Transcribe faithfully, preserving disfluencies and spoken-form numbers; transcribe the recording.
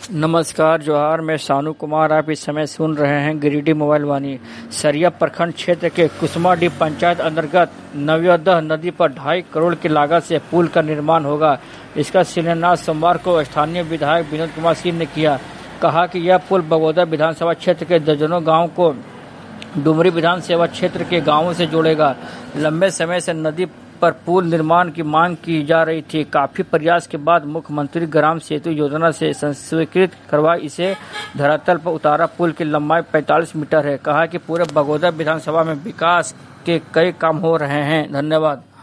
नमस्कार जोहार, मैं शानू कुमार। आप इस समय सुन रहे हैं गिरिडीह मोबाइल वाणी। सरिया प्रखंड क्षेत्र के कुसुमाडीह पंचायत अंतर्गत नव्योदय नदी पर ढाई करोड़ की लागत से पुल का निर्माण होगा। इसका शिलान्यास सोमवार को स्थानीय विधायक विनोद कुमार सिंह ने किया। कहा कि यह पुल बगोदर विधानसभा क्षेत्र के दर्जनों गाँव को डुमरी विधानसभा क्षेत्र के गाँवों से जोड़ेगा। लंबे समय से नदी पर पुल निर्माण की मांग की जा रही थी। काफी प्रयास के बाद मुख्यमंत्री ग्राम सेतु योजना से स्वीकृत करवा इसे धरातल पर उतारा। पुल की लंबाई पैंतालीस मीटर है। कहा कि पूरे बगोदर विधानसभा में विकास के कई काम हो रहे हैं। धन्यवाद।